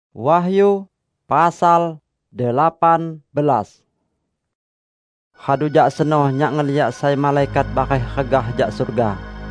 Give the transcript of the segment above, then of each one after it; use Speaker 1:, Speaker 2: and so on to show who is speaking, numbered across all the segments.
Speaker 1: Wahyu pasal 18. Hadu jak senoh nyak ngeliat saya malaikat bakai regah jak surga.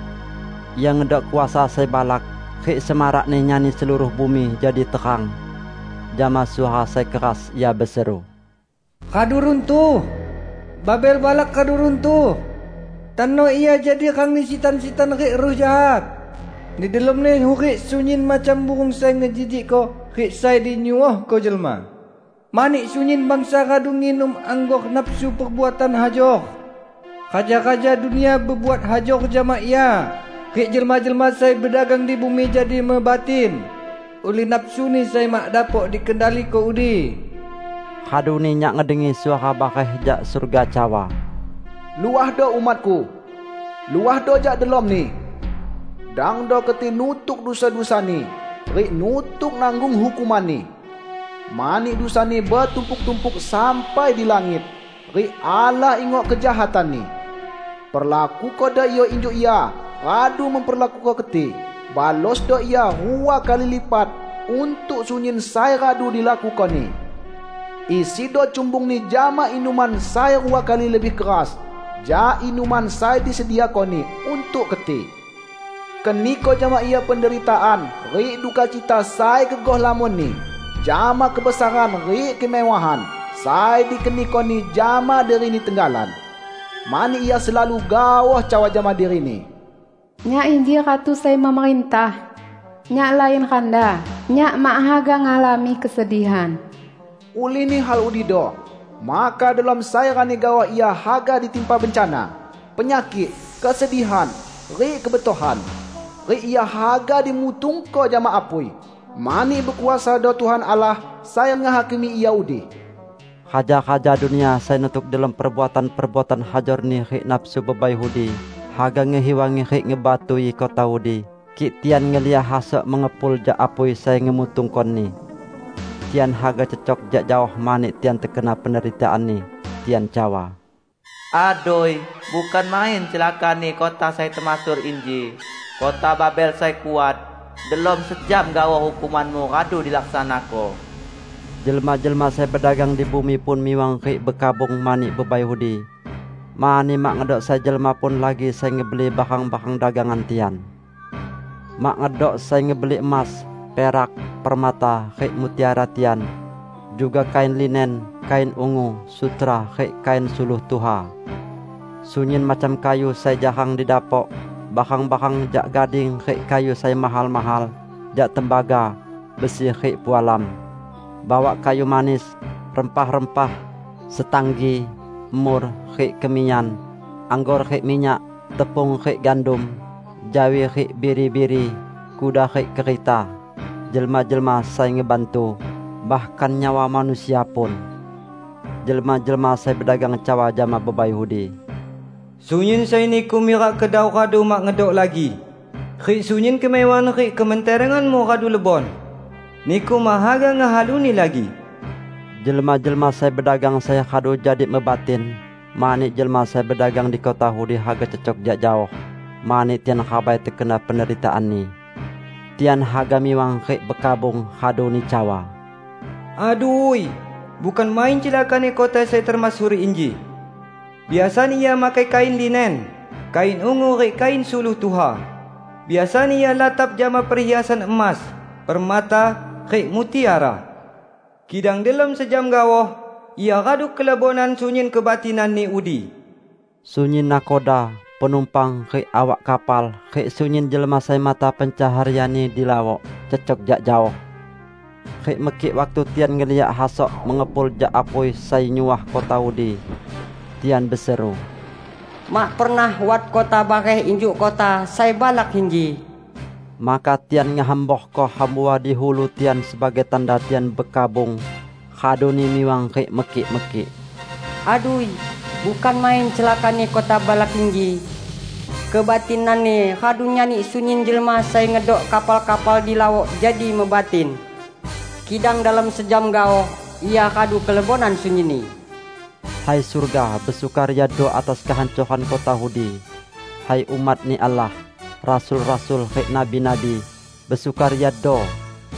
Speaker 1: Ia ngedok kuasa saya balak, khik semarak ni nyani seluruh bumi jadi terang. Jama suara saya keras ia berseru.
Speaker 2: Kadu runtuh, Babel balak kadu runtuh. Tano ia jadi kang ni sitan-sitan khik ruh jahat. Di dalam ni hurik sunyin macam burung saya ngejijik ko, khik saya dinyuah ko jelma. Manik sunyin bangsa kadu nginum anggok nafsu perbuatan hajor. Kaja-kaja dunia berbuat hajor jama ia. Khik jelma-jelma saya berdagang di bumi jadi mebatin. Uli nafsu ni saya mak dapok dikendali ko udi.
Speaker 1: Hadu ni nyak ngedengi suara bakai jak surga cawa.
Speaker 3: Luah do umatku, luah do jak delom ni. Dang do keti nutuk dosa-dosa ni, rik nutuk nanggung hukuman ni. Mani dosa ni bertumpuk-tumpuk sampai di langit, rik Allah ingok kejahatan ni. Perlaku ko da iyo injuk ia, radu memperlaku ko keti. Balos do ia 2 kali lipat untuk sunyin saya radu dilakukan ni. Isi do cumbung ni jama inuman saya 2 kali lebih keras. Ja inuman saya disediakan ni untuk keti. Keniko jama ia penderitaan, rik duka cita saya kegoh lamun ni. Jama kebesaran, rik kemewahan, saya dikeniko ni jama diri ni tenggalan. Mani ia selalu gawah cawa jama diri ni.
Speaker 4: Nyak inji katu saya memerintah. Nyak lain kanda, nyak mak haga ngalami kesedihan.
Speaker 3: Uli ni hal udido, maka dalam saya rani gawah ia haga ditimpa bencana, penyakit, kesedihan, rik kebetohan. Rik ia haga dimutung ko jama apui. Mani berkuasa do Tuhan Allah, saya ngahakimi ia udi.
Speaker 1: Haja-haja dunia saya nutuk dalam perbuatan-perbuatan hajor ni khik nafsu bebai hudi. Haga ngehiwangi khik ngebatui kota udi. Kik tian ngeliah hasok mengepul jak apui saya ngemutung kon ni. Tian haga cecok jak jauh manik tian terkena penderitaan ni. Tian cawa.
Speaker 5: Adoy, bukan main celaka ni kota saya termasur inji. Kota Babel saya kuat. Dalam sejam gawa hukumanmu radu dilaksanako.
Speaker 1: Jelma-jelma saya berdagang di bumi pun miwang khik bekabung manik bebai hudi. Mani mak ngedok saya jelma pun lagi saya ngebeli bahang-bahang dagangan tian. Mak ngedok saya ngebeli emas, perak, permata, khik mutiara tian. Juga kain linen, kain ungu, sutra, khik kain suluh tuha. Sunyin macam kayu saya jahang di dapok. Bahang-bahang jak gading khik kayu saya mahal-mahal. Jak tembaga, besi khik pualam. Bawa kayu manis, rempah-rempah, setanggi, mur khik keminyan, anggur khik minyak, tepung khik gandum, jawi khik biri-biri, kuda khik kereta. Jelma-jelma saya ngebantu, bahkan nyawa manusia pun. Jelma-jelma saya berdagang cawa jama bebai hudi.
Speaker 2: Sunyin saya ni kumirak kedau kadu mak ngedok lagi. Khik sunyin kemewahan khik kementerenganmu kadu lebon. Niku mahaga ngahaluni lagi.
Speaker 1: Jelma-jelma saya berdagang saya kadu jadi mebatin. Manik jelma saya berdagang di kota hudi haga cecok jak jauh. Manik tian khabai terkena penderitaan ni. Tian haga miwang khik bekabung kadu ni cawa.
Speaker 2: Aduh, bukan main celaka ni kota saya termasuri inji. Biasa ni ia makai kain linen, kain ungu rik kain suluh tuha. Biasa ni ia latap jama perhiasan emas, permata rik mutiara. Kidang dalam sejam gawah, ia raduk kelabonan sunyin kebatinan ni udi.
Speaker 1: Sunyin nakoda, penumpang rik awak kapal, rik sunyin jelma saya mata pencaharian ni dilawak, cecok jak jauh. Rik mekik waktu tian ngeliat hasok mengepul jak apui saya nyuah kota udi. Tian berseru.
Speaker 6: Mak pernah wat kota bakai injuk kota saya balak hinji.
Speaker 1: Maka tian ngehamboh ko hambua di hulu tian sebagai tanda tian bekabung. Kadu ni miwang khik mekik-mekik.
Speaker 6: Aduh, bukan main celaka ni kota balak hinji. Kebatinan ni kadu nyani sunyin jelma saya ngedok kapal-kapal di laut jadi mebatin. Kidang dalam sejam gawah ia kadu kelebonan sunyin ni.
Speaker 1: Hai surga, bersukaria do atas kehancuran kota hudi. Hai umat ni Allah, rasul-rasul khik nabi-nabi, bersukaria do.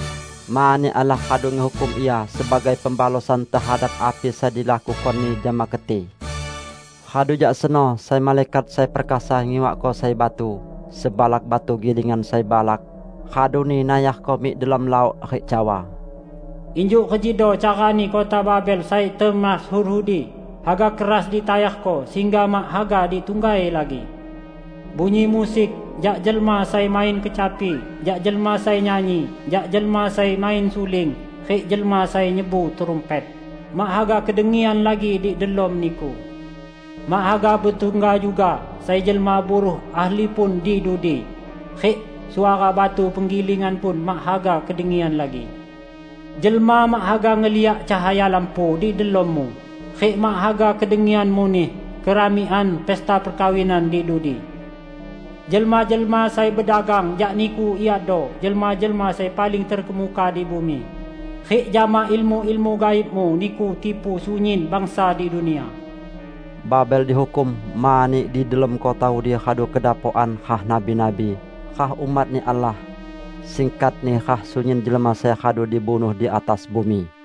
Speaker 1: Mani Allah kadu ngehukum ia sebagai pembalasan terhadap api saya dilakukan ni jama keti. Kadu jak seno saya malaikat saya perkasa ngiwak ko saya batu. Sebalak batu gilingan saya balak. Kadu ni nayah ko mik dalam laut akhir Jawa.
Speaker 7: Injuk kejido cara ni kota Babel saya temas hurhudi. Haga keras ditayah ko sehingga mak haga ditunggai lagi. Bunyi musik, jak jelma saya main kecapi, jak jelma saya nyanyi, jak jelma saya main suling, khik jelma saya nyebu terumpet. Mak haga kedengian lagi di delom niku. Mak haga bertungga juga, saya jelma buruh ahli pun di dudi. Khik suara batu penggilingan pun mak haga kedengian lagi. Jelma mak haga ngeliak cahaya lampu di delommu. Khik mak haga kedengianmu ni, keramian pesta perkawinan di dudi. Jelma-jelma saya berdagang, jak niku iado, jelma-jelma saya paling terkemuka di bumi. Khik jama ilmu-ilmu gaibmu, niku tipu sunyin bangsa di dunia.
Speaker 1: Babel dihukum mani di dalam kota dia kadu kedapoan kah nabi-nabi, kah umat ni Allah. Singkat ni kah sunyin jelma saya kadu dibunuh di atas bumi.